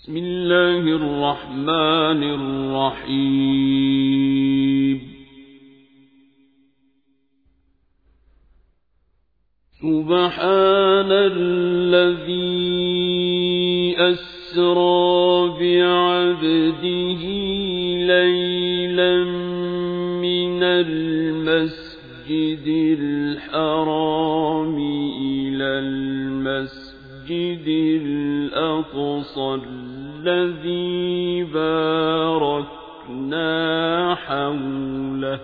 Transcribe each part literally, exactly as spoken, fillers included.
بسم الله الرحمن الرحيم سبحان الذي أسرى بعبده ليلا من المسجد الحرام إلى المسجد الأقصى الذي باركنا حوله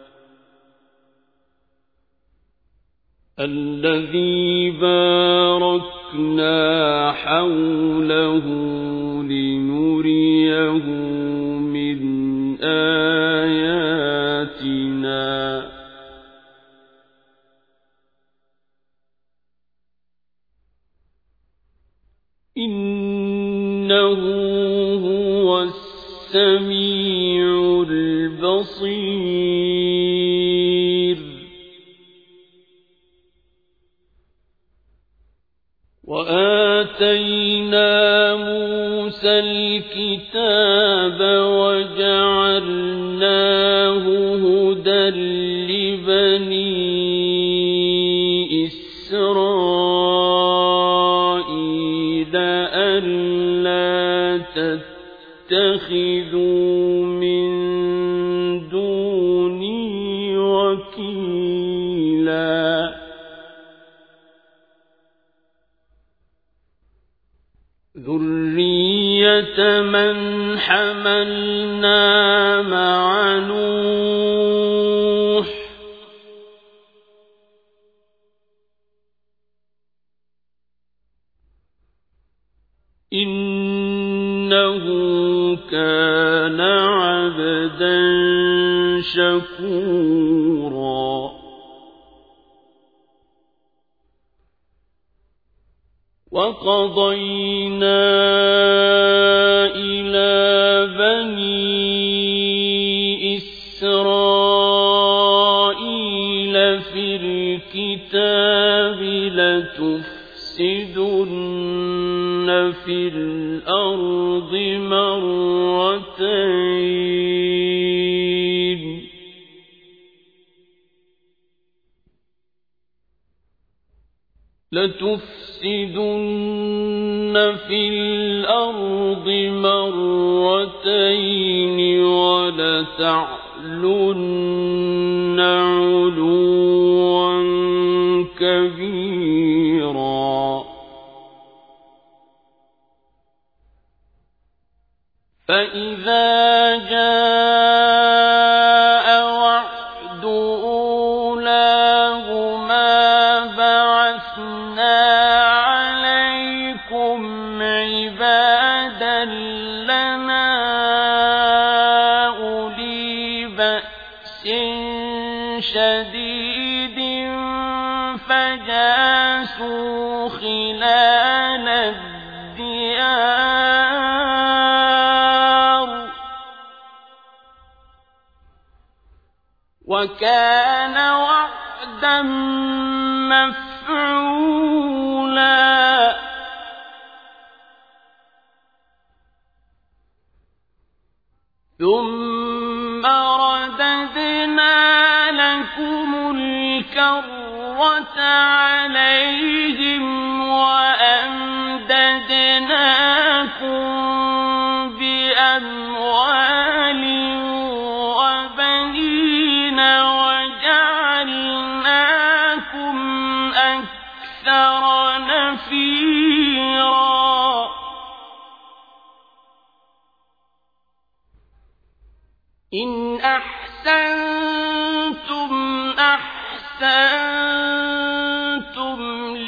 الذي باركنا حوله لنريه من آياتنا إنه هو السميع البصير وآتينا موسى الكتاب وجعلناه هدى لبني إسرائيل ألا تتخذوا من دوني وكيلا ذرية من حملنا مع نوح إنه كان عبدا شكورا وقضينا إلى بني إسرائيل في الكتاب لتفسدن في الأرض مرتين لتفسدن في الأرض مرتين ولتعلن علوا كبيرا فإذا جاء وعد أولاهما بعثنا عليكم عبادا لنا أولي بأس شديد فجاسوا خلال الديار وكان وعدا مفعولا ثم رددنا لكم الكرة عليهم وأمددناكم بأموال وبنين وجعلناكم أكثر نفيرا إن أحسنتم أحسنتم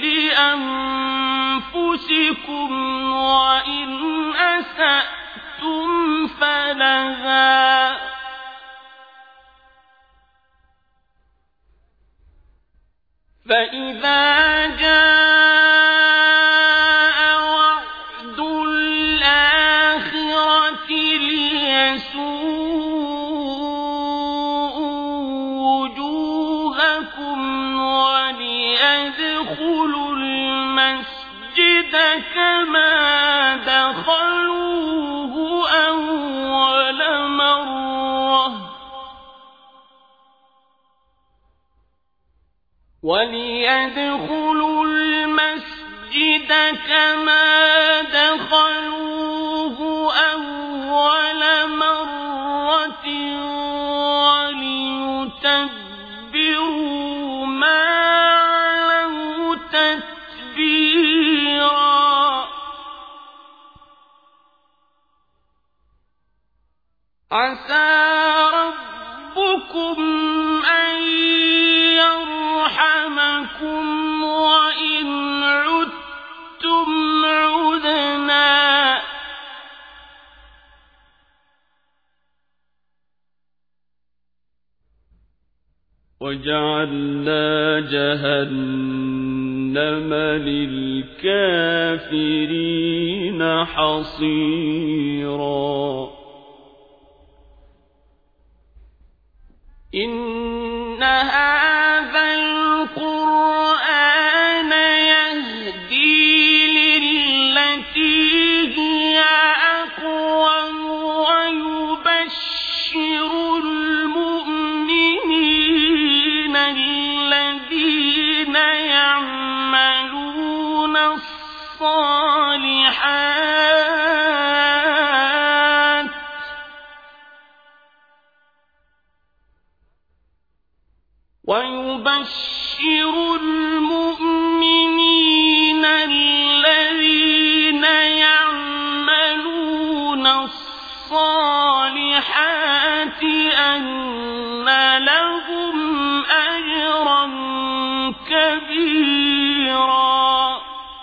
لأنفسكم وإن أسأتم فلها فإذا جاء وعد الآخرة ليسوءوا وجوهكم وليدخلوا المسجد كما دخلوا وليدخلوا المسجد كما دخلوه أول مرة وليتبروا ما علوا تتبيرا عسى ربكم أن يرحمكم وإن عدتم عدنا وجعلنا جهنم للكافرين حصيرا إن هذا القرآن يهدي للتي هي أقوم ويبشر المؤمنين الذين يعملون الصالحات ويبشر المؤمنين الذين يعملون الصالحات أن لهم أجرا كبيرا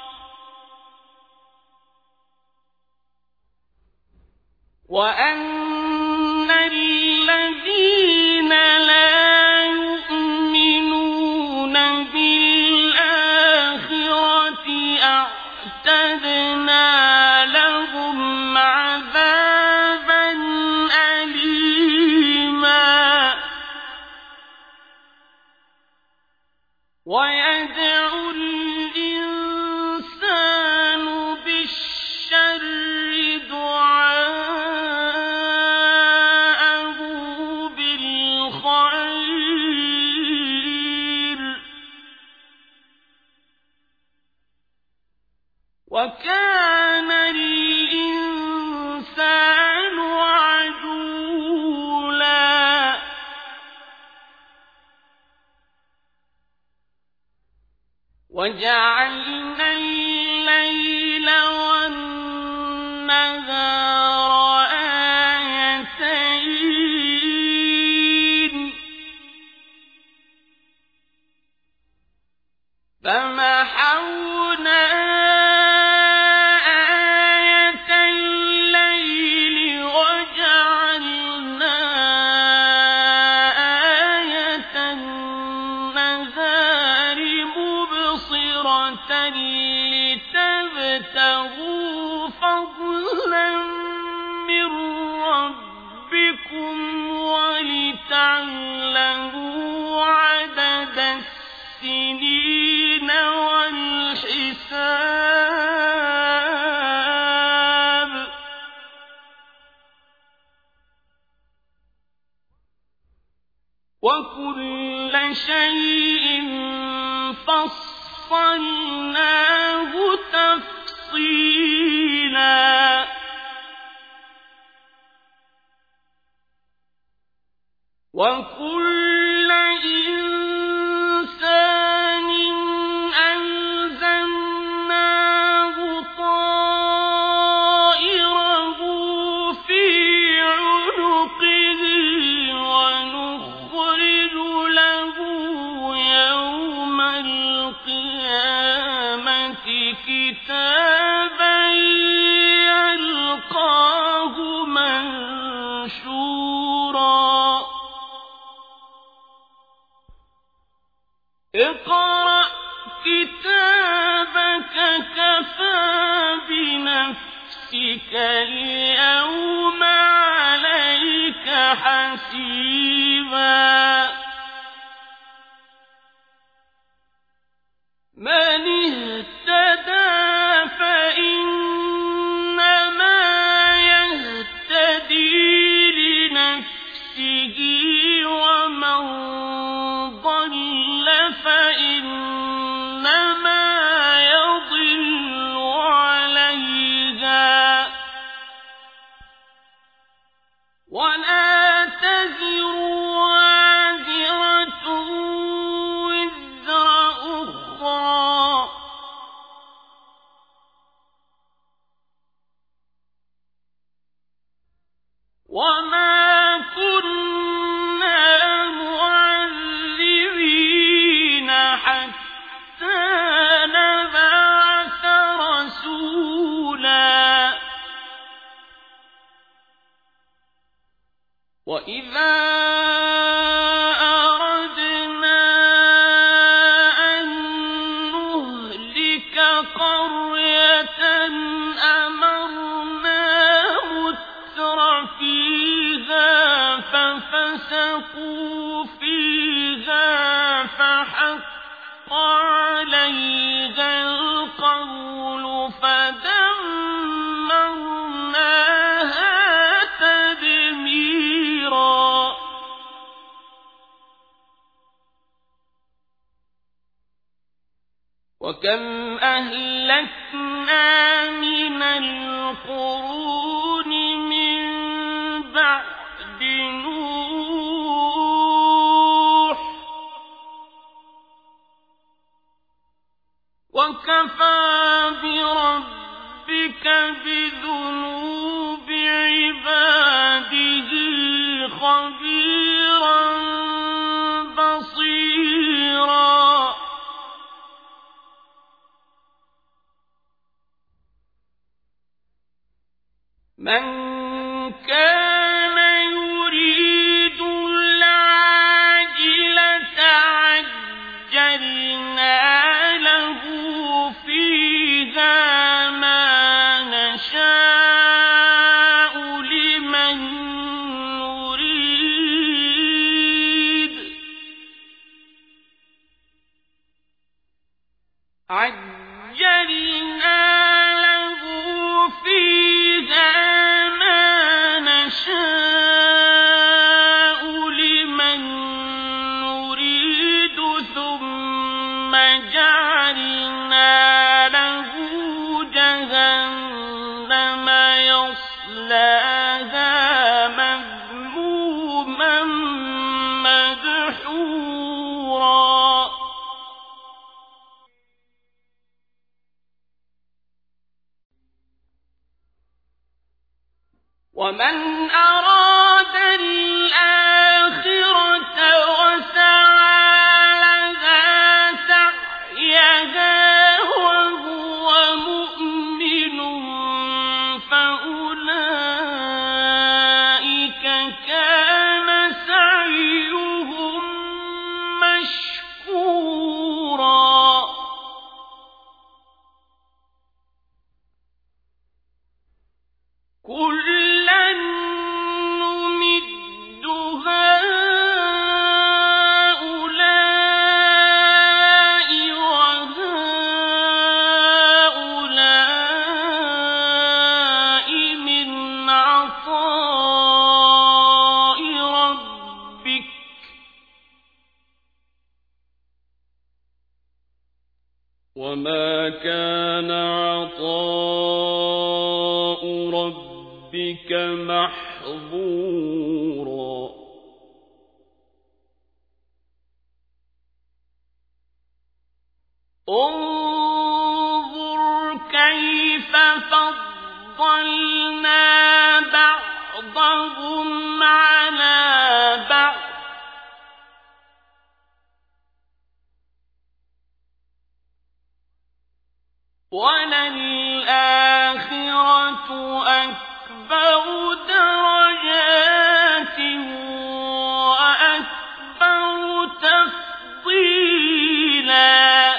وأن الذين لا أعتدنا لهم عذابا أليما ويدعو الإنسان بالشر دعاءه بالخير وكان الإنسان عجولا وجعلنا الليل والنهار آيتين فمحونا لتبتغوا فضلا من ربكم ولتعلموا عدد السنين والحساب وكل شيء فصلناه تفصيلا وكل إنسان ألزمناه طائره في عنقه ونخرج له يوم القيامة كتابا يلقاه منشورا اقرأ كتابك كفى بنفسك اليوم عليك حسيبا من اهتدى فإنما يهتدي لنفسه ومن ضل فإن ولا تزر وازرة وزر أخرى وما كنا معذبين حتى نبعث رسولا وإذا أردنا أن نهلك قرية أمرنا متر فيها ففسقوا فيها فحق عليها القول فدمرناها تدميرا وكم أهلكنا من القرون من بعد نوح وكفى بربك بذنوب عباده خبيرا بصيرا من كان يريد العاجلة عجلنا له فيها ما نشاء لمن نريد عجلنا له فيها ما نشاء لمن نريد ثم جعلنا له جهنم يصلاها مذموما مدحورا ومن أراد الآخرة وسعى لها سعيها وهو مؤمن فأولئك كان سعيهم مشكورا كلا نمد هؤلاء وهؤلاء من عطاء ربك وما كان عطاء ربك محظورا انظر كيف فضلنا بعضهم على بعض وللآخرة أكبر درجات وأكبر تفضيلا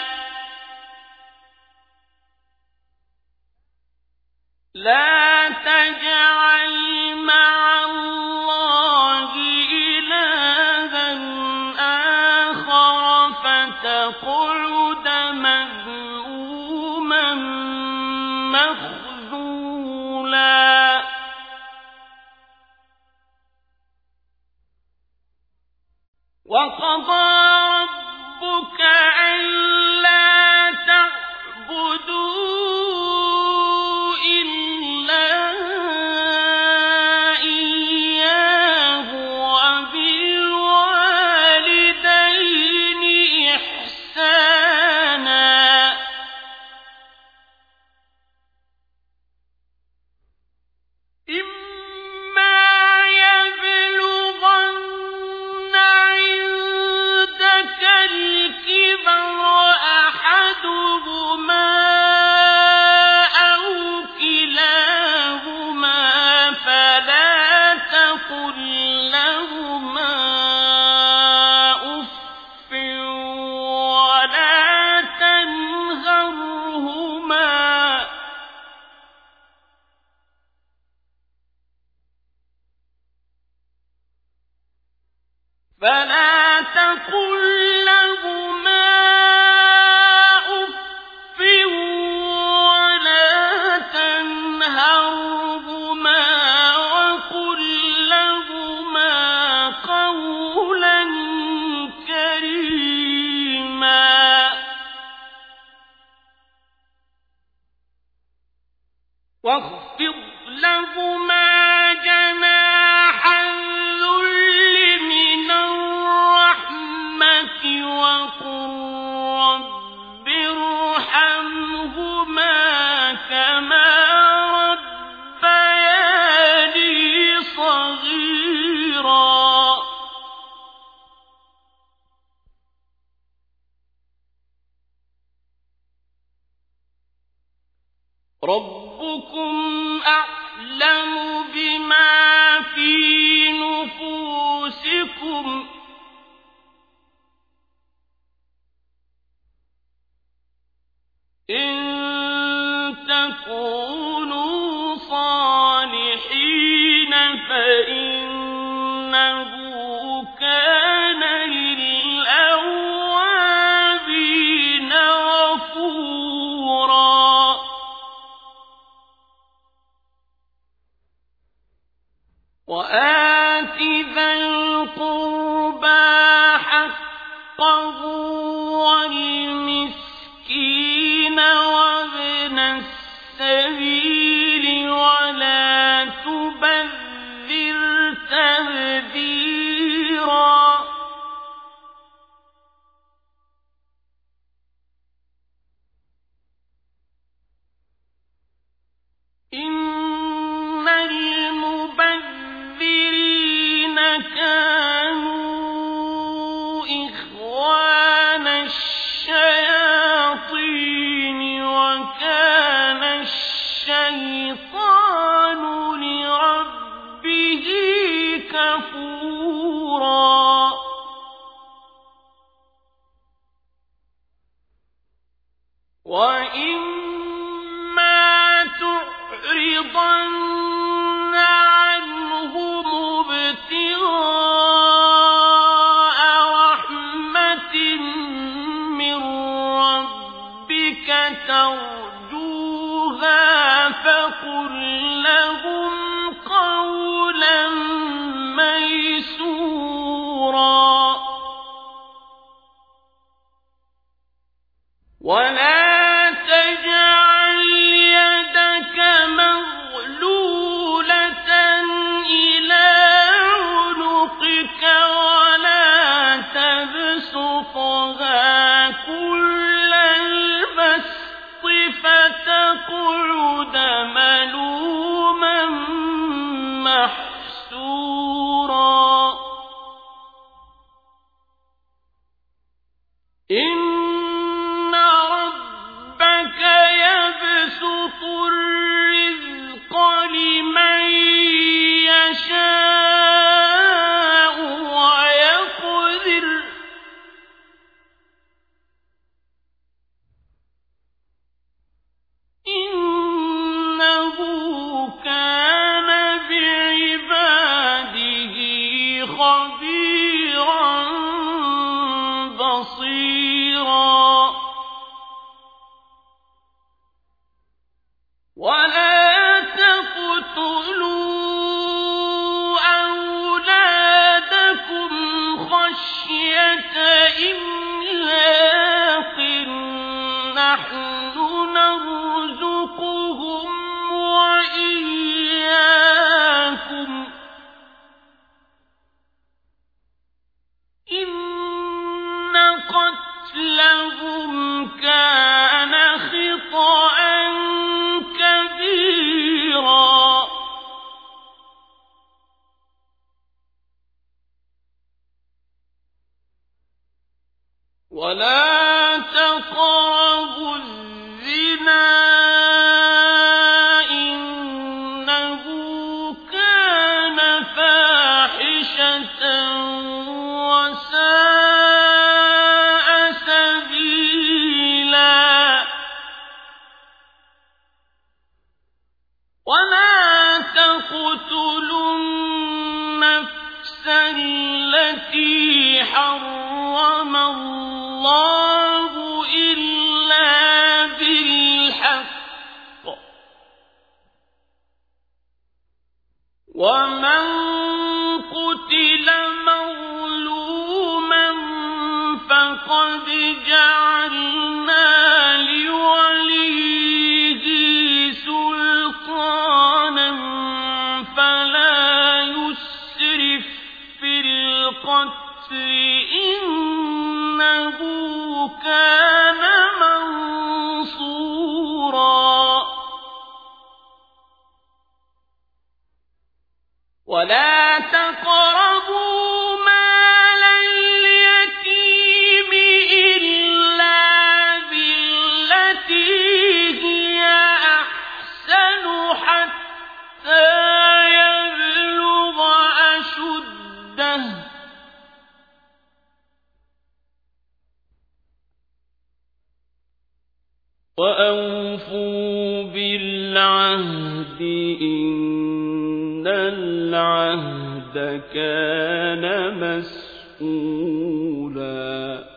لا تجعل مع الله إلها آخر فتقعد مذموما مخذولا وقضى ربك ألا تعبدوا إلا إياه فلا تقل لهما أف ولا تنهرهما وقل لهما قولا كريما واخفض لهما جناح الذل من الرحمة وقل رب ارحمهما كما ربياني صغيرا ربكم أعلم بما في نفوسكم إن تكونوا صالحين فإنه كان للأوابين غفورا وآت ذا القربى حقه والمسكين وابن السبيل ولا تبذر تبذيرا إن المبذرين كانوا إخوان الشياطين وكان الشيطان لربه كفورا وإما تعرضن عنهم ابتغاء رحمة من ربك ترجوها فقل لهم قولا ميسورا ولا تجعل يدك مغلولة إلى عنقك ولا تبسطها كل البسط فتقعد ملوما محسورا إن ربك يبسط الرزق لمن يشاء ويقدر إنه كان بعباده خبيرا بصيرا ولا تقتلوا أولادكم خشية إملاق نحن نرزقهم وإياكم إن قتلهم كان خطأ كبيرا ولا تقربوا الزنا إنه كان فاحشة وساء سبيلا ولا تقتلوا النفس التي حرم الله إلا بالحق ومن قتل مظلوما فقد جعلنا لوليه سلطانا فلا يسرف في القتل إنه كان منصورا ولا تقربوا مال اليتيم إلا بالتي هي أحسن حتى يبلغ أشده وأوفوا بالعهد إن العهد كان مسؤولا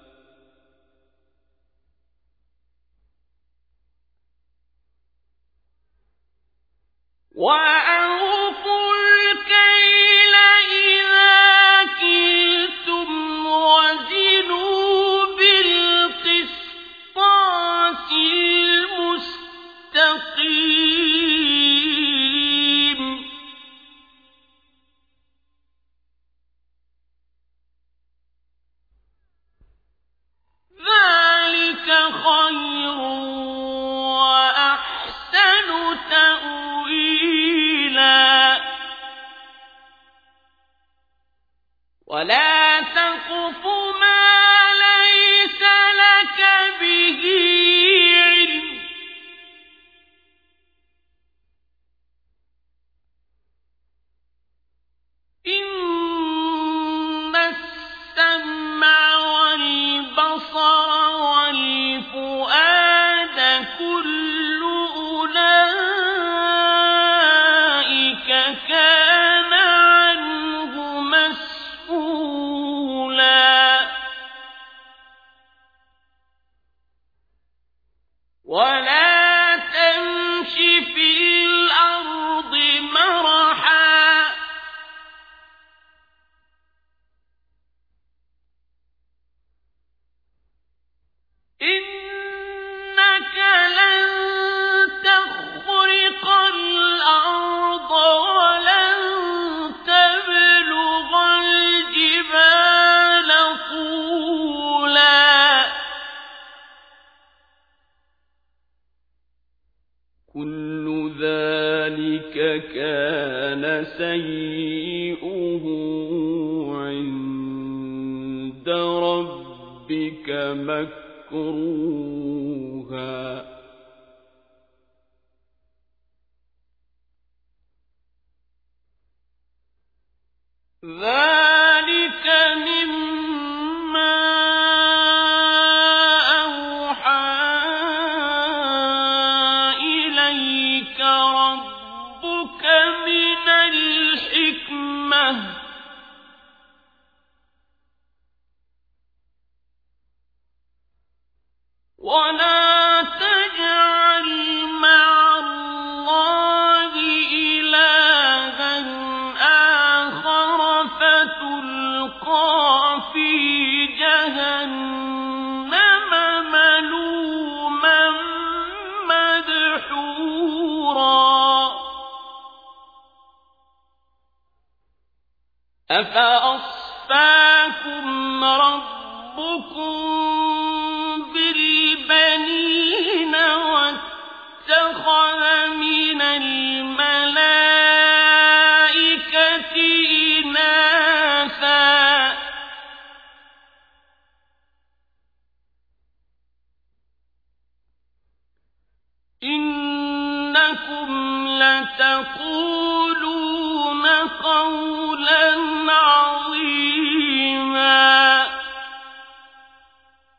وأوفوا الكيل إذا كلتم وزنوا بالقسطاس المستقيم ذلك خير وأحسن تأويلا ولا تقف ما ليس لك به علم إن السمع والبصر والفؤاد كل أولئك كان عنه مسؤولا ولا تمش في الأرض مرحا إنك لن تخرق الأرض ولن تبلغ الجبال طولا كل ذلك كان سيئه عند ربك مكروها ذلك مما أوحى إليك ربك من الحكمة ولا تجعل مع الله إلها آخر فتلقى في جهنم ملوما مدحورا أفأصفاكم ربكم بالبنين واتخذ من الملائكة إناثا إنكم لتقولون قولا عظيما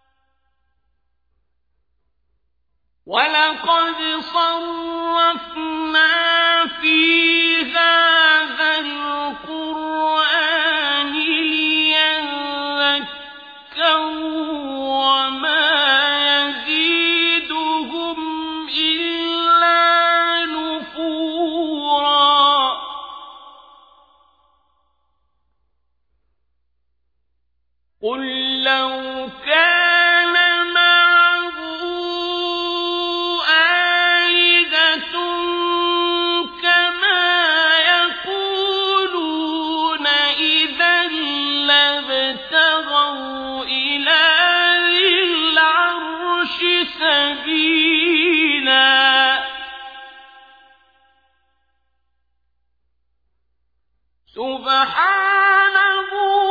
سبحانه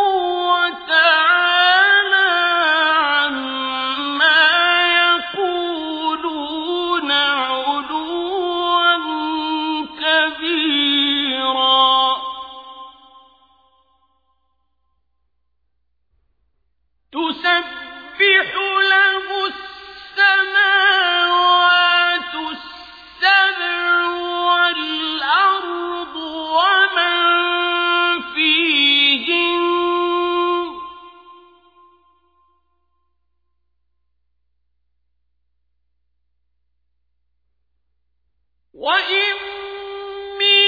وتعالى عما يقولون علوا كبيرا تسبح له السماوات السبع والأرض ومن فيهن وإن من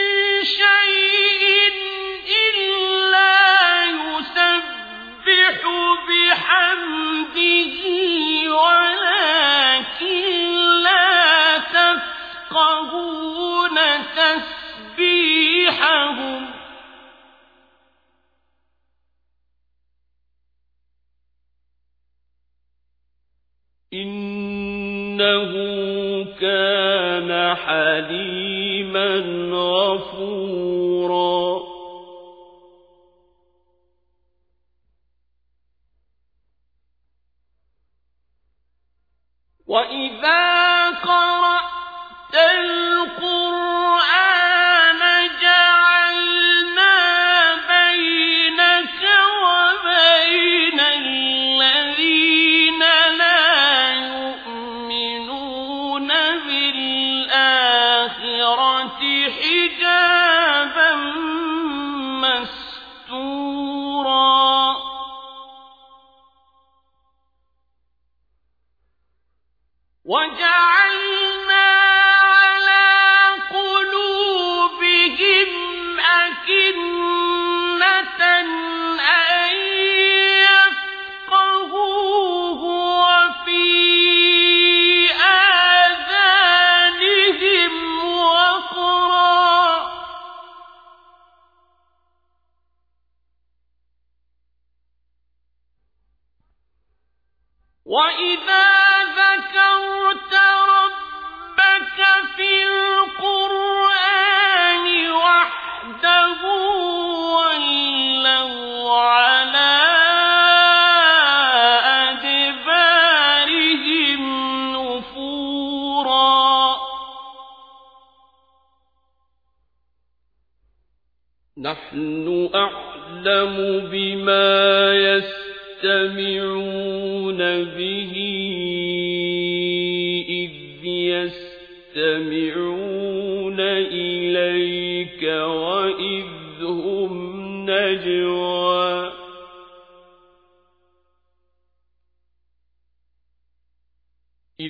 شيء إلا يسبح بحمده ولكن لا تفقهون تسبيحهم إنه كان حليما غفورا وإذا قرأت القرآن جعلنا بينك وبين الذين لا يؤمنون بالآخرة حجابا مستورا وجعلنا على قلوبهم أكنة أن يفقهوه وفي آذانهم وقرا وإذا ذكرت ربك في القرآن وحده ولوا على أدبارهم نفورا نحن أعلم بما يستمعون به إذ يستمعون إليك وإذ هم نجوى إذ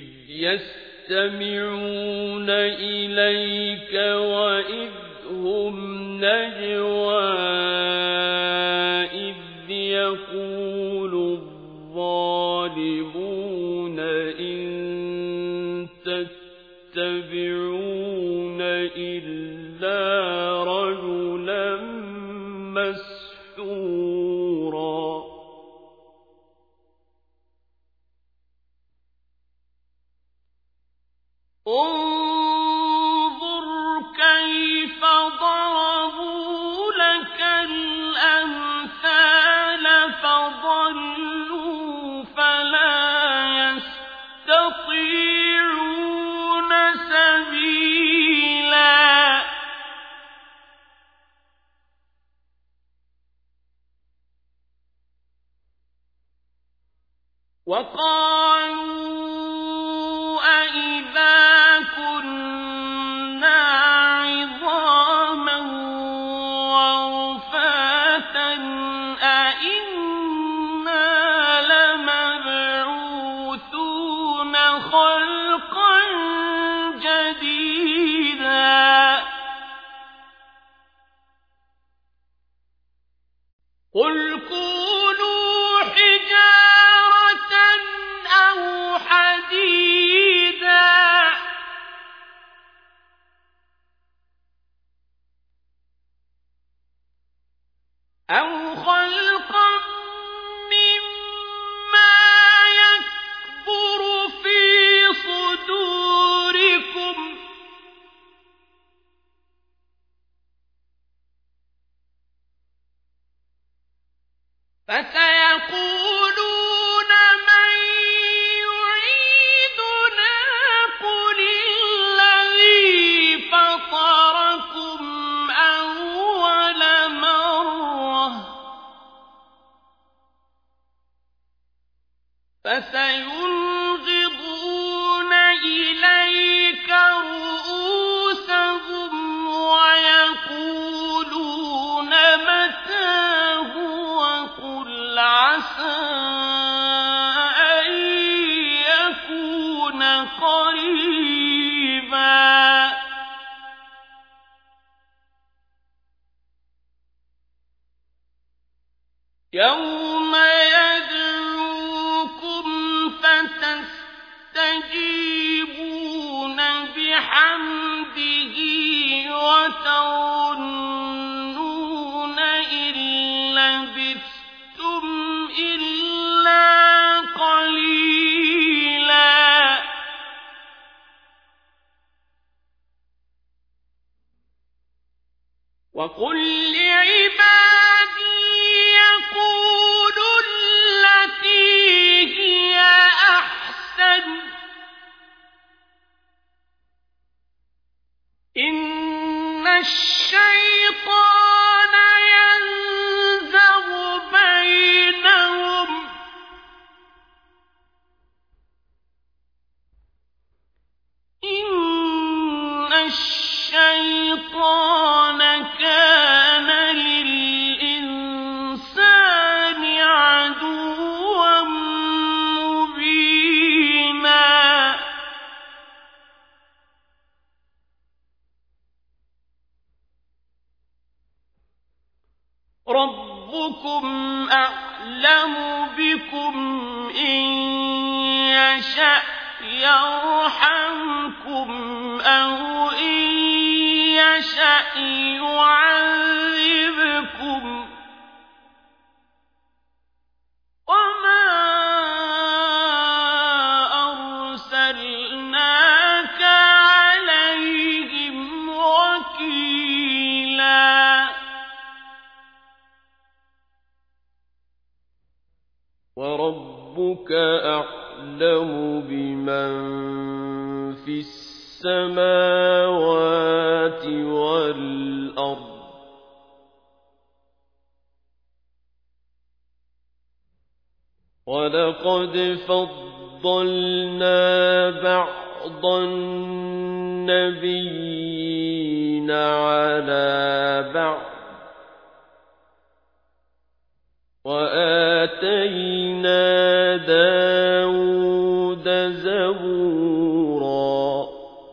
يستمعون إليك وإذ هم نجوى إذ يقول الظالمون إن تتبعون إلا رجلا مسحورا انظر كيف ضربوا لك الأمثال فضلوا فلا يستطيعون سبيلا وقالوا أإذا كنا عظاما ورفاتا أإنا لمبعوثون خلقا جديدا قل كونوا حجارة أو حديدا أو خلقا مما يكبر في صدوركم فسيقولون من يعيدنا قل الذي فطركم أول مرة فسينغضون إليك رؤوسهم ويقولون متى هو قل عسى أن يكون قريبا يوم يدعوكم فتستجيبون بحمده وتظنون إن لبثتم إلا قليلا وقل لعبادي يقولوا التي هي أحسن إن الشيطان ينزغ بينهم إن الشيطان كان للإنسان عدوا مبينا ربكم أعلم بكم إن يشأ يرحمكم أو إن يشأ يعذبكم وما أرسلناك عليهم وكيلا وربك أعلم بمن في السماوات والأرض ولقد فضلنا بعض النبيين على بعض وآتينا داود زبورا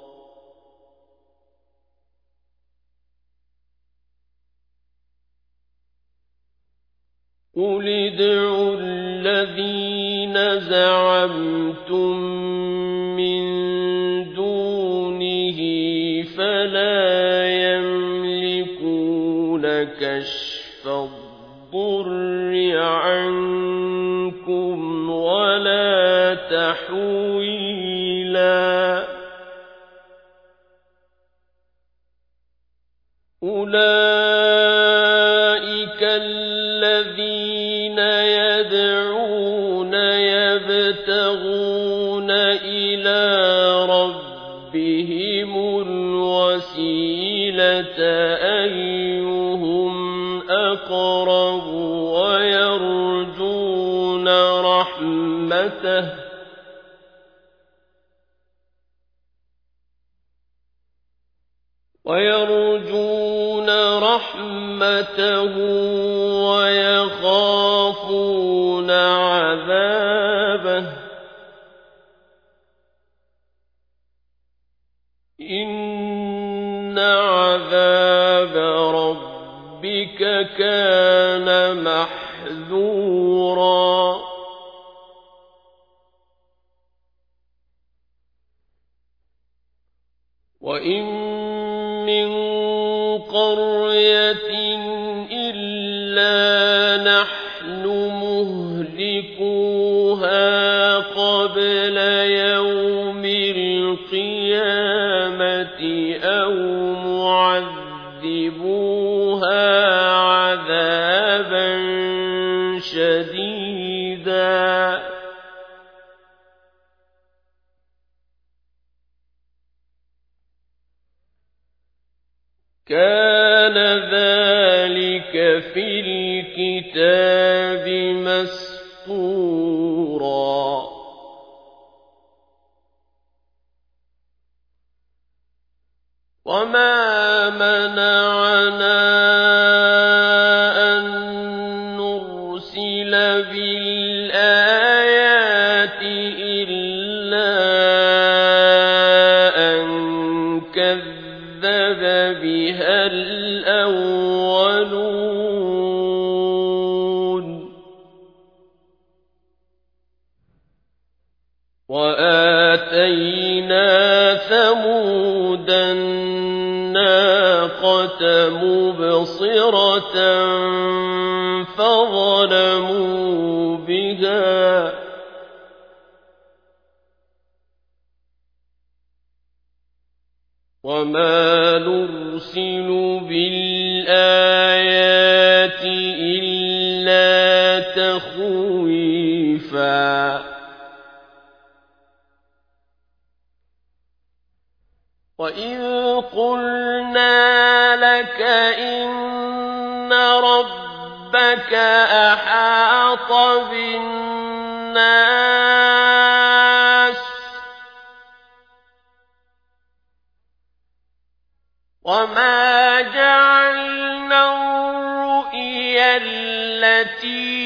قل ادعوا الذين زعمتم من دونه فلا يملكون كشف الضر عنكم ولا تحويلا أولئك الذين يدعون يبتغون إلى ربهم الوسيلة أيهم أقرب ويرجون رحمته ويرجون رحمته ويخافون عذابه إن عذاب ربك كان محذورا وإن من قرية إلا نحن مهلكوها قبل يوم القيامة أو معذبوها عذابا شديدا كان ذلك في الكتاب مسطورا وما منعنا أن نرسل بالآيات إلا أن كذب بها الأولون وآتينا ثمود الناقة مبصرة فظلموا بها وما نرسل بالآيات إلا تخويفا وإذ قلنا لك إن ربك أحاط بالناس وما جعلنا الرؤيا التي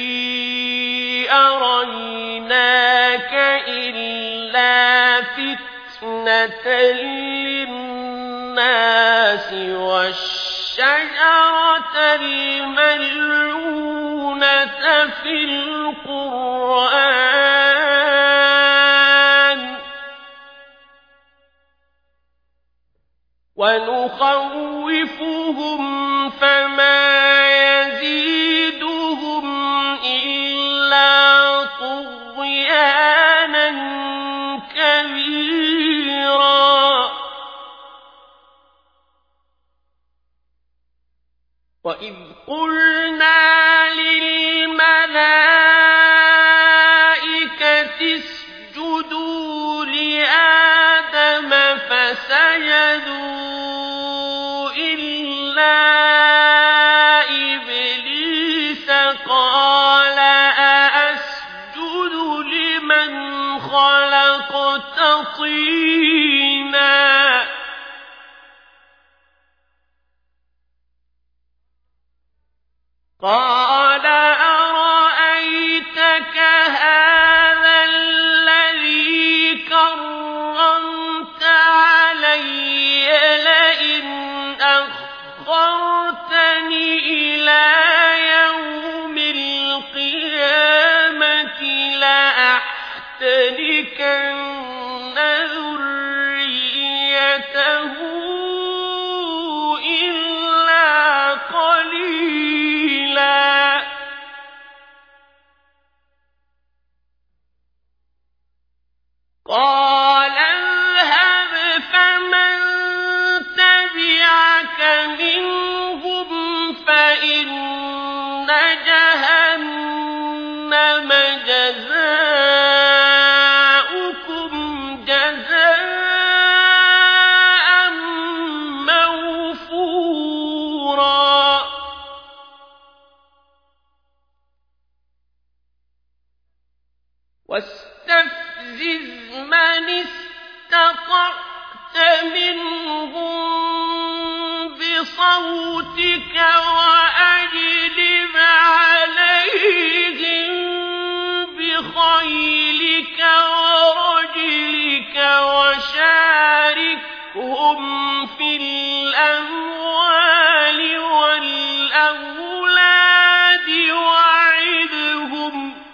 أريناك إلا فتنة للناس والشجرة الملعونة في القرآن ونخوفهم فما يزيدهم إلا طغيانا كبيرا وإذ قلنا للملائكة اسجدوا لآدم فسجدوا إلا إبليس قال أأسجد لمن خلقت طينا قال أرأيتك هذا الذي كرمت علي لئن أخرتني إلى يوم القيامة لأحتنكن ذريته إلا قليلا قال اذهب فمن تبعك منهم فإن جهنم جزاؤكم جزاء موفورا واستفزز من استطعت منهم بصوتك وأجلب عليهم بخيلك ورجلك وشاركهم في الأموال والأولاد وعدهم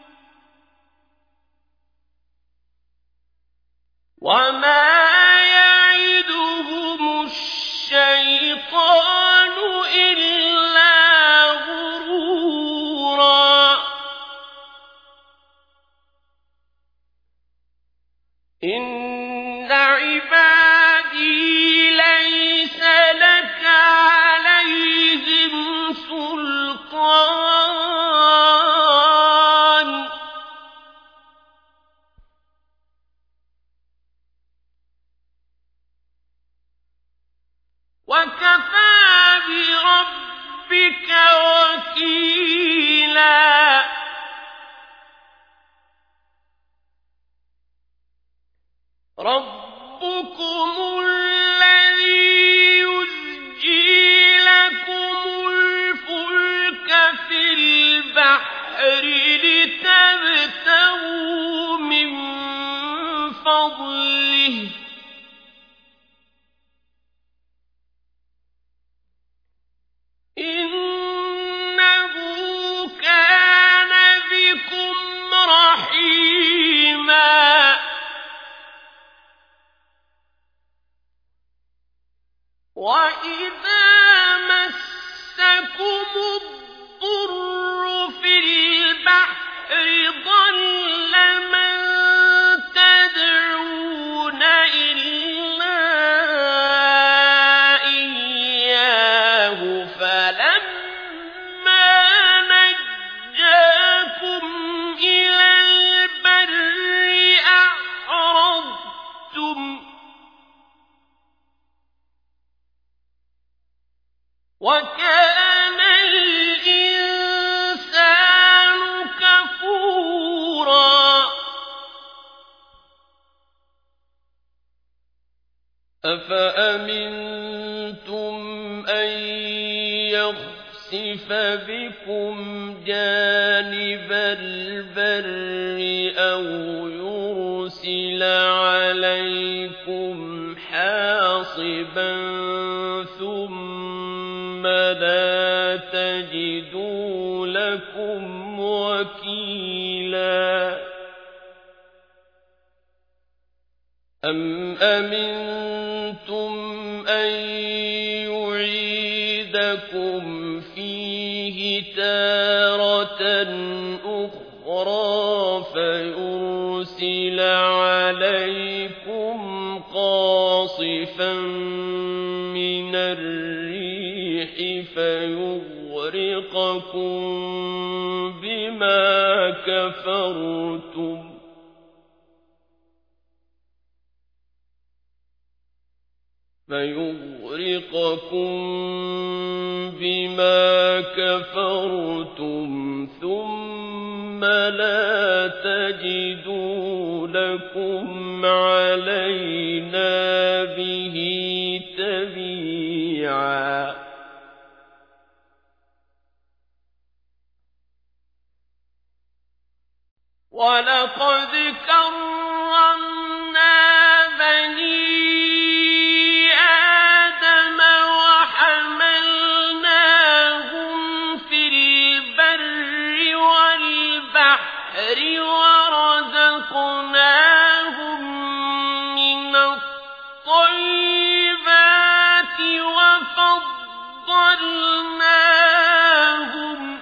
وما يعدهم الشيطان إلا وَكَانَ الْإِنسَانُ كَفُورًا أَفَأَمِنْتُمْ أَنْ يَخْسِفَ بِكُمْ جَانِبَ الْبَرِّ أَوْ يُرْسِلَ عَلَيْكُمْ حَاصِبًا ثُمَّ لَا تَجِدُوا لَكُمْ وَكِيلًا أَمْ أَمِنْتُمْ أَنْ يُعِيدَكُمْ فِيهِ تَارَةً أُخْرَى فَيُرْسِلَ عَلَيْكُمْ قَاصِفًا مِنَ الرِّيحِ فَيُغْرِقَكُم بِمَا كَفَرْتُمْ فَيُغْرِقَكُم بِمَا كَفَرْتُمْ ثُمَّ لَا تَجِدُوا لَكُمْ عَلَيْنَا بِهِ تَبِيعًا وَلَقَدْ كَرَّمْنَا بَنِي وَرَزَقْنَاهُم مِّنَ الطَّيِّبَاتِ وَفَضَّلْنَاهُمْ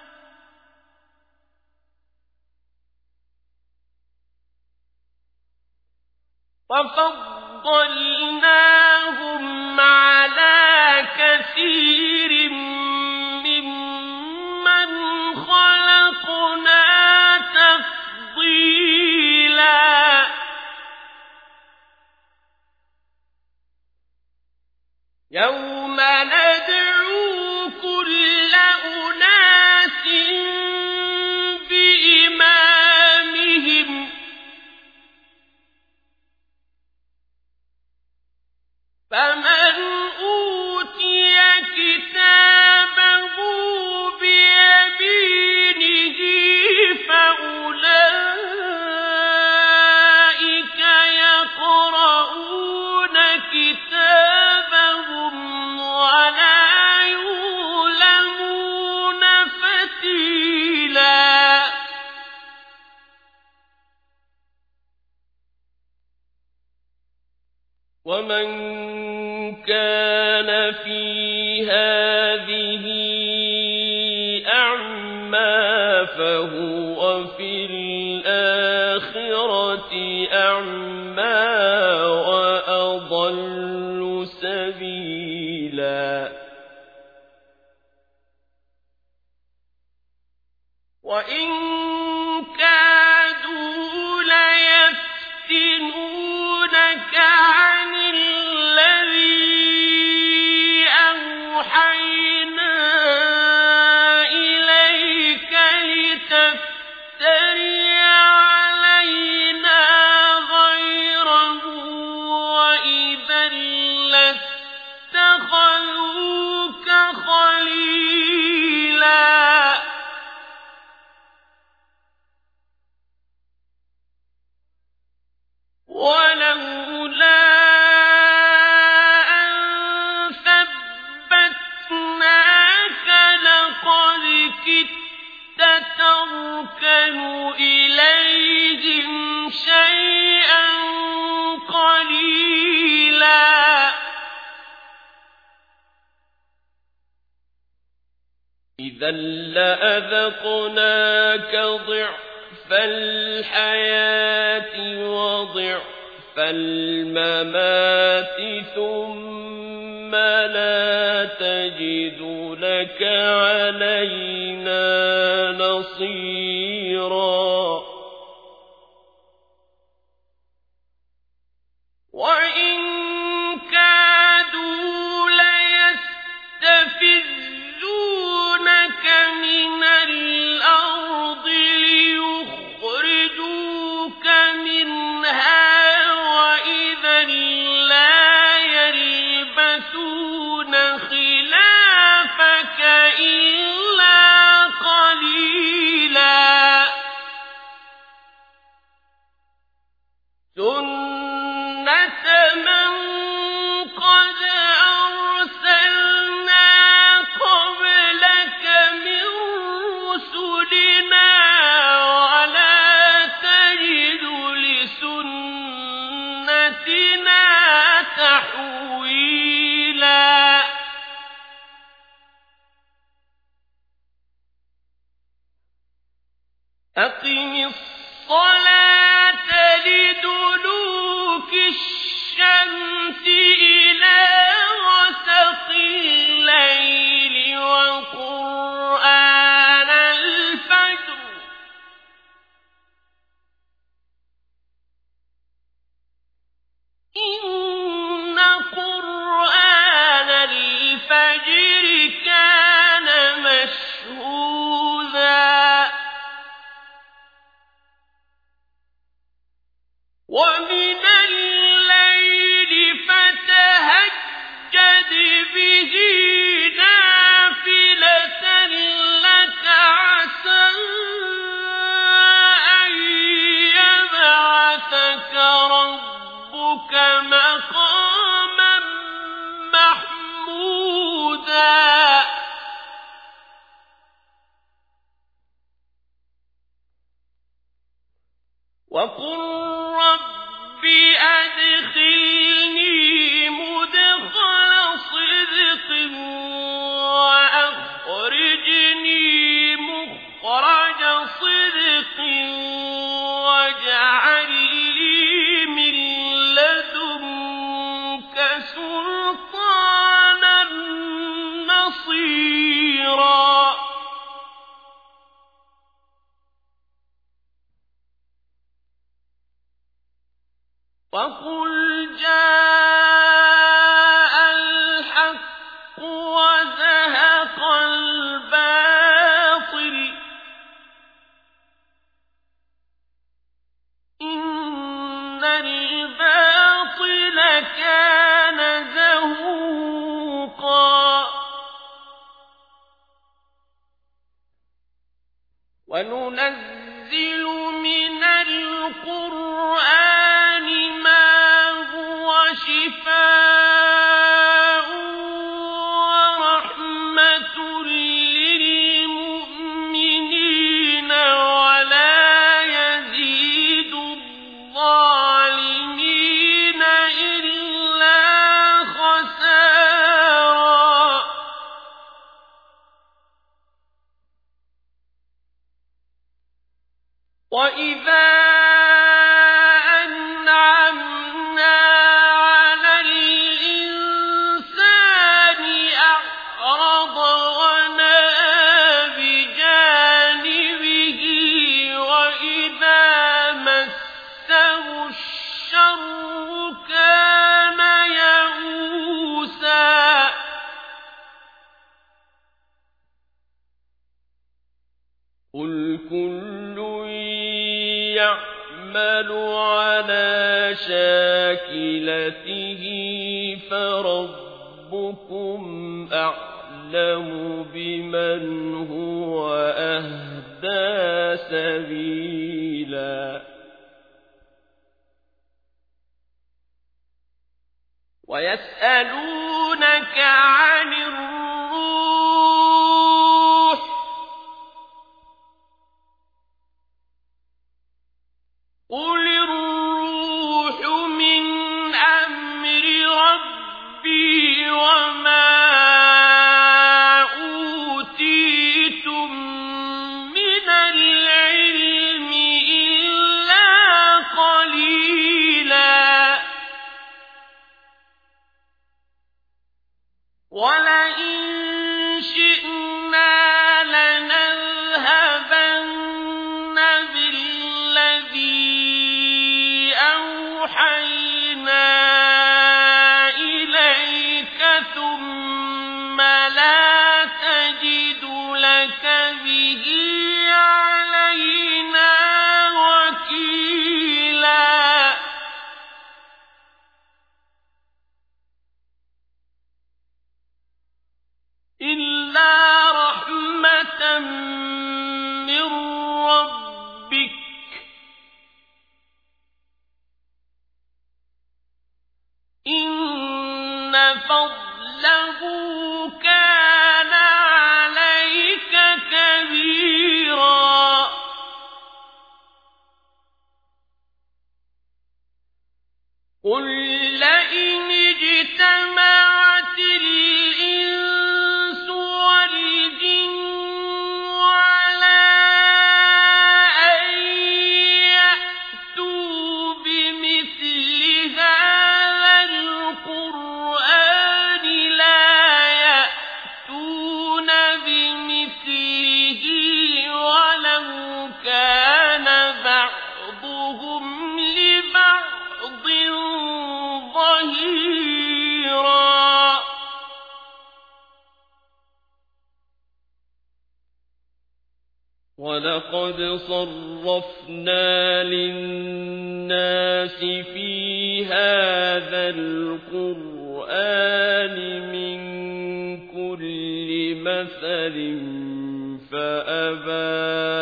وَفَضَّلْنَاهُمْ عَلَىٰ كَثِيرٍ مِّمَّنْ خَلَقْنَا تَفْضِيلًا يَوْمَ نَدْعُو كُلَّ أُنَاسٍ بِإِمَامِهِمْ فَمَنْ أُوتِيَ كِتَابَهُ بِيَمِينِهِ فَأُولَئِكَ يَقْرَءُونَ كِتَابَهُمْ وَلَا يُظْلَمُونَ فَتِيلًا وَمَنْ كَانَ فِي هَٰذِهِ أَعْمَىٰ فَهُوَ فِي الْآخِرَةِ أَعْمَىٰ وَأَضَلُّ سَبِيلًا وَإِن كَادُوا لَيَفْتِنُونَكَ عَنِ الَّذِي أَوْحَيْنَا إِلَيْكَ لِتَفْتَرِيَ عَلَيْنَا غَيْرَهُ وَإِذًا لَّاتَّخَذُوكَ خَلِيلًا وَلَوْلَا أَن ثَبَّتْنَاكَ لَقَدْ كِدتَّ تَرْكَنُ إِلَيْهِمْ شَيْئًا قَلِيلًا إِذًا لَّأَذَقْنَاكَ ضِعْفَ الْحَيَاةِ وَضِعْفَ الْمَمَاتِ ثُمَّ لَا تَجِدُ لَكَ عَلَيْنَا نَصِيرًا وَإِن كَادُوا لَيَسْتَفِزُّونَكَ أقم الصلاة لدلوك الشمس إلى غسق الليل وقرآن الفجر إن قرآن الفجر كان مشهودا ومن الليل فتهجد به نافلة لك عسى أن يبعثك ربك مقاما محمودا وقل رب أدخلني مدخل صدق وأخرجني مخرج صدق واجعل لي من لدنك سلطانا نصيرا وقل جاء الحق وزهق الباطل إن الباطل كان زهوقا وننزل من القرآن شفاء ورحمة للمؤمنين ولا يزيد الظالمين إلا خسارا وإذا قل كل يعمل على شاكلته فربكم أعلم بمن هو أهدى سبيلا ويسألونك عن الروح قل الروح من أمر ربي وما أوتيتم من العلم إلا قليلا ولئن شئنا لنذهبن بالذي أوحينا إليك ثم لا تجد لك به علينا وكيلا إلا رحمة من ربك إن فضله كان عليك كبيرا وَلَقَدْ صَرَّفْنَا لِلنَّاسِ فِي هَذَا الْقُرْآنِ مِنْ كُلِّ مَثَلٍ فَأَبَى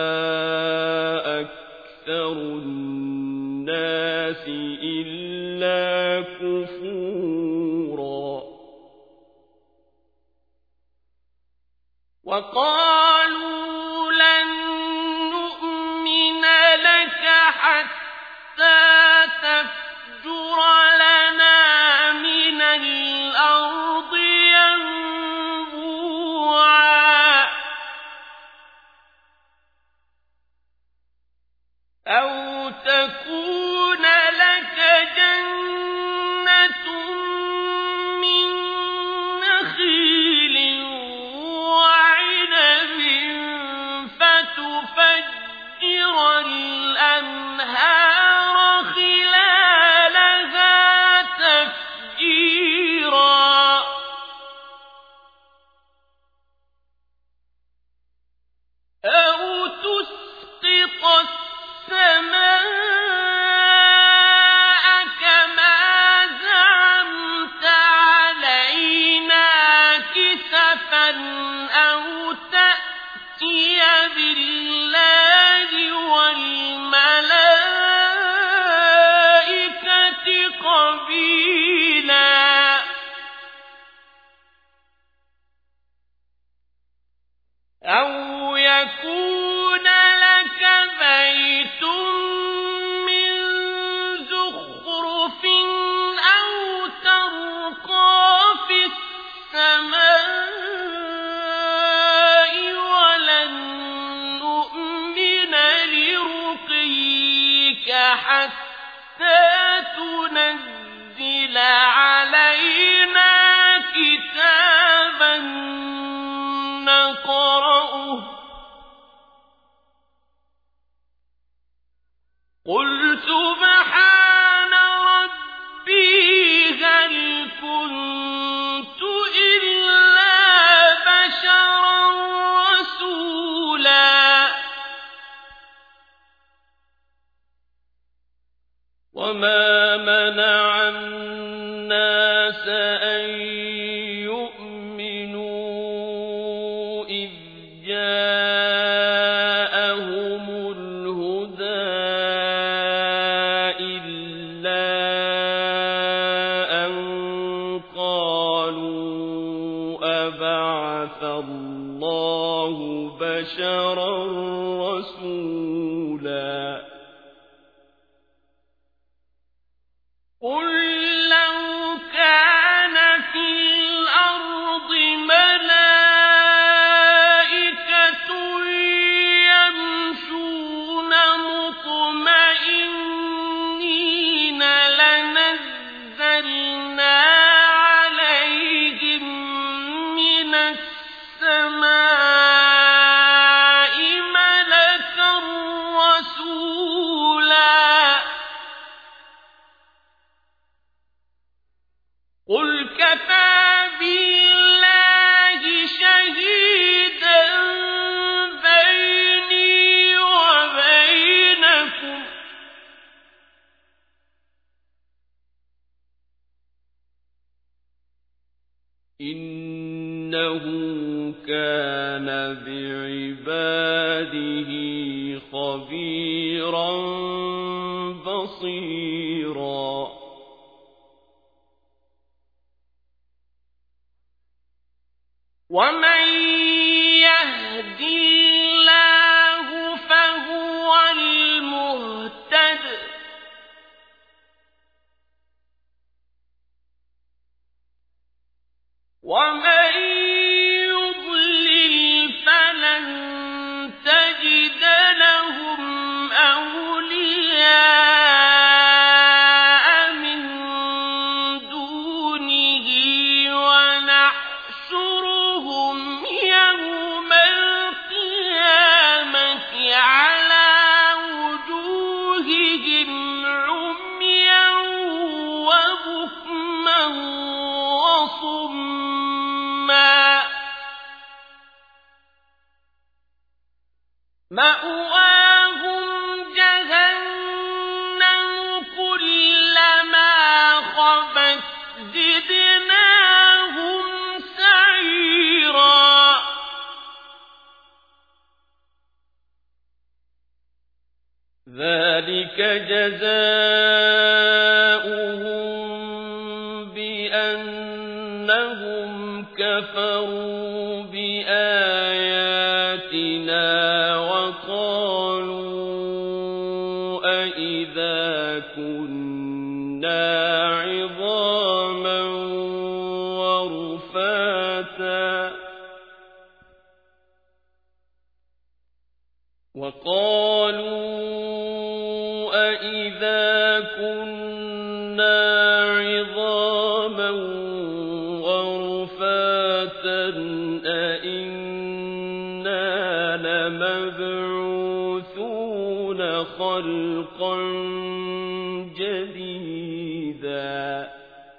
أَكْثَرُ النَّاسِ إِلَّا كُفُورًا. وَقَالُوا لَن نُّؤْمِنَ لَكَ حَتَّى تَفْجُرَ لَنَا مِنَ الْأَرْضِ يَنبُوعًا أَوْ تَكُونَ لَكَ جَنَّةٌ مِّن نَّخِيلٍ وَعِنَبٍ فَتُفَجِّرَ الْأَنْهَارَ خِلَالَهَا تَفْجِيرًا أَوْ تُسْقِطَ السَّمَاءَ كَمَا زَعَمْتَ عَلَيْنَا كِسَفًا أَوْ تَأْتِيَ بِاللَّهِ وَالْمَلَائِكَةِ قَبِيلًا أَوْ يَكُونَ لَكَ بَيْتٌ مِّن زُخْرُفٍ أَوْ تَرْقَىٰ فِي السَّمَاءِ وَلَن نُّؤْمِنَ لِرُقِيِّكَ حَتَّىٰ تُنَزِّلَ عَلَيْنَا كِتَابًا نَّقْرَؤُهُ قُلْ سُبْحَانَ رَبِّي هَلْ كُنتُ إِلَّا بَشَرًا رَّسُولًا. وَمَا مَنَعَ النَّاسَ أَن يُؤْمِنُوا إِذْ جَاءَهُمُ الْهُدَىٰ إِلَّا أَن قَالُوا أَبَعَثَ اللَّهُ بَشَرًا رَّسُولًا. قُل لَّوْ كَانَ فِي الْأَرْضِ مَلَائِكَةٌ يَمْشُونَ مُطْمَئِنِّينَ لَنَزَّلْنَا عَلَيْهِم مِّنَ السَّمَاءِ مَلَكًا رَّسُولًا. قُلْ كَفَىٰ بِاللَّهِ شَهِيدًا بَيْنِي وَبَيْنَكُمْ ۚ إِنَّهُ كَانَ بِعِبَادِهِ خَبِيرًا بَصِيرًا. وَمَن يَهْدِ اللَّهُ فَهُوَ الْمُهْتَدِ ۖ وَمَن يُضْلِلْ فَلَن تَجِدَ لَهُمْ أَوْلِيَاءَ مِن دُونِهِ وَنَحْشُرُهُمْ يَوْمَ الْقِيَامَةِ مأواهم جهنم كلما خبت زدناهم سعيرا ذلك جزاؤهم بأنهم كفروا بآياتنا وقالوا أإذا كنا عظاما ورفاتا وقالوا أإذا كنا عظاما ورفاتا أإنا لمبعوثون خلقا جديدا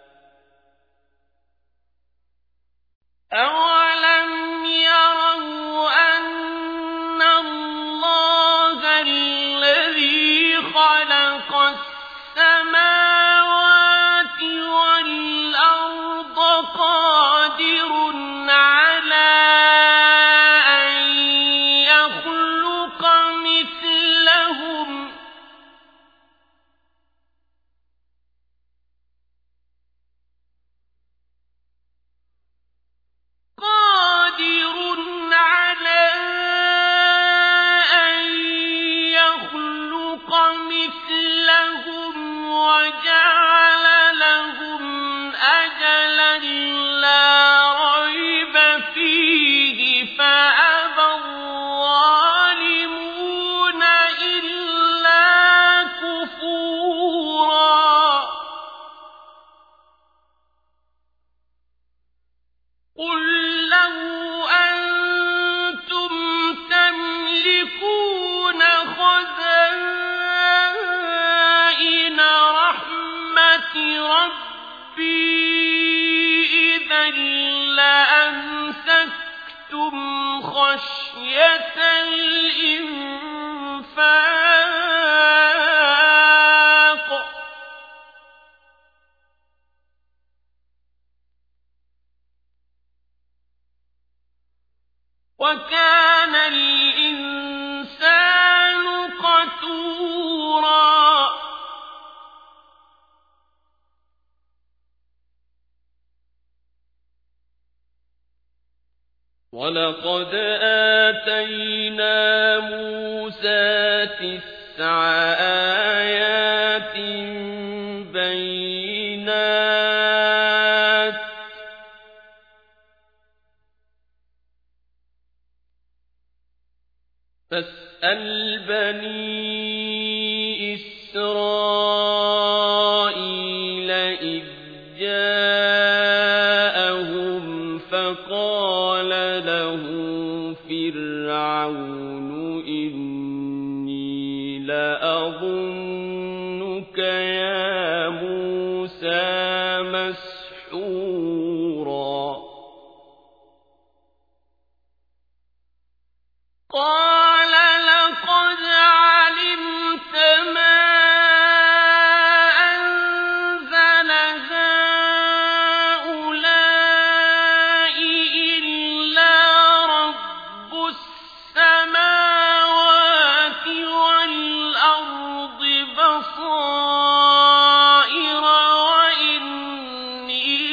أولم يروا أن الله الذي خلق السماوات والأرض قادر على أن يخلق مثلهم قادر على أن يخلق مثلهم وجعل لهم أجلا لا ريب فيه فأبى الظالمون إلا كفورا قل لو أنتم تملكون خزائن رحمة ربي إذا لأمسكتم خشية الإنفاق وكان الإنسان قتورا ولقد آتينا موسى تسع آيات بينات فاسأل بني إسرائيل إذ جاءهم فقال له فرعون إني لأظنك يا موسى مسحورا قال لقد علمت ما أنزل هؤلاء إلا رب السماوات والأرض بصائر وإني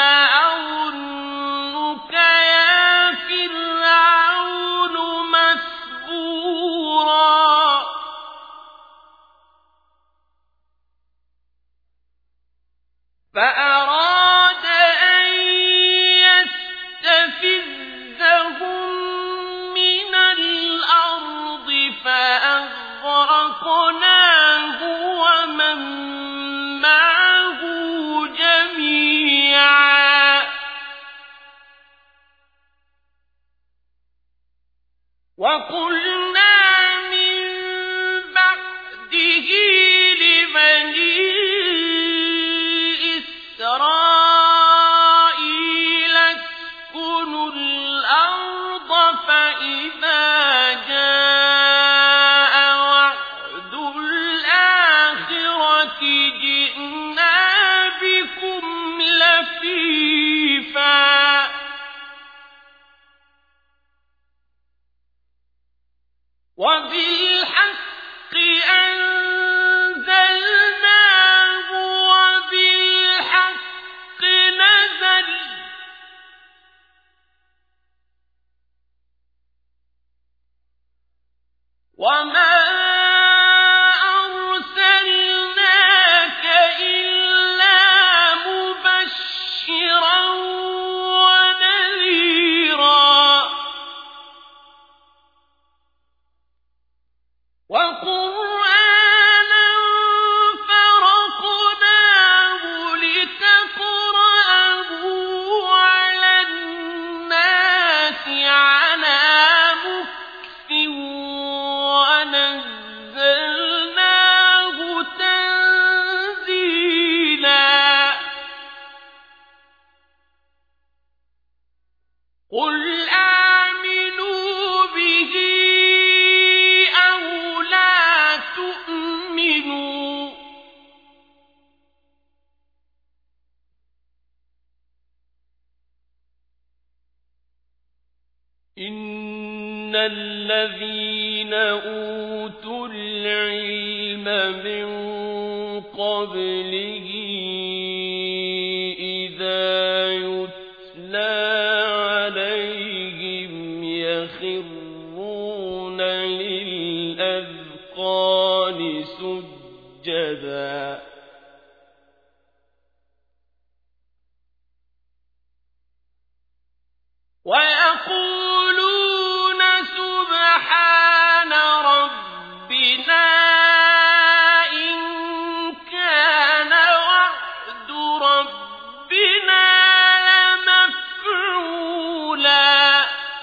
لأظنك يا فرعون مسحورا فأراد أن يستفزهم من الأرض فأغرقناه ومن معه جميعا وقلنا من بعده لبني إسرائيل اسكنوا الأرض فإذا جاء وعد ربك جعلناها حصيدا كذلك نخرج الموتى وكذلك نبين لكم الآيات لعلكم تعقلون فأراد أن يستفزهم من الأرض فأغرقناه ومن معه جميعا وقلنا من بعده لبني إسرائيل اسكنوا الأرض فإذا جاء وبالحق أنزلناه وبالحق نزل وما أرسلناك إلا مبشرا ونذيرا وقرآنا فرقناه لتقرأه على الناس على مكث ونزلناه تنزيلا قل آمنوا به أو لا تؤمنوا إن الذين أوتوا العلم من قبله إذا يتلى عليهم يخرون للأذقان سجدا ويقولون سبحان ربنا إن كان وعد ربنا لمفعولا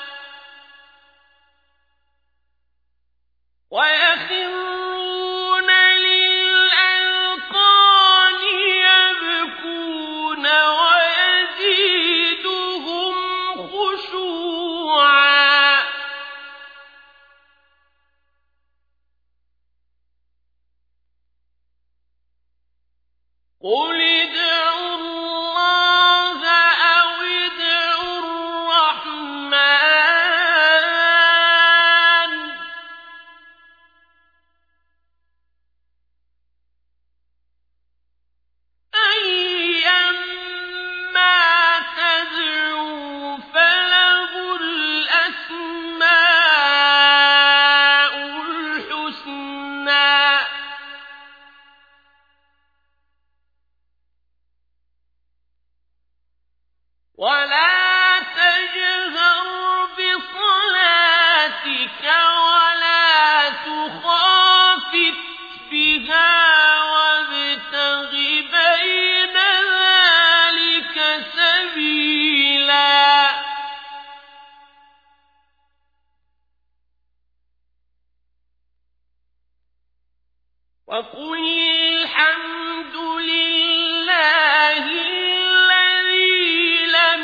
ويخرون للأذقان يبكون ويزيدهم خشوعا قل ادعوا الله أو ادعوا الرحمن أيما تدعوا فله الأسماء الحسنى ولا تجهر بصلاتك ولا تخافت بها وابتغ بين ذلك سبيلا وقل الحمد لله الذي لم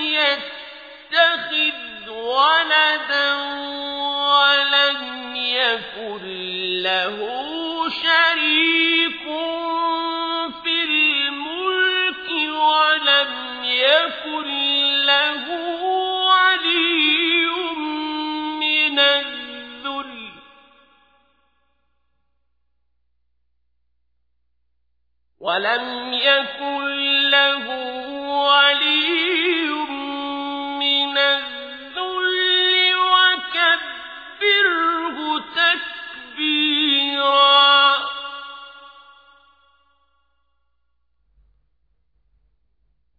يتخذ ولدا ولم يكن له شريك في الملك ولم يكن له ولي من الذل ولم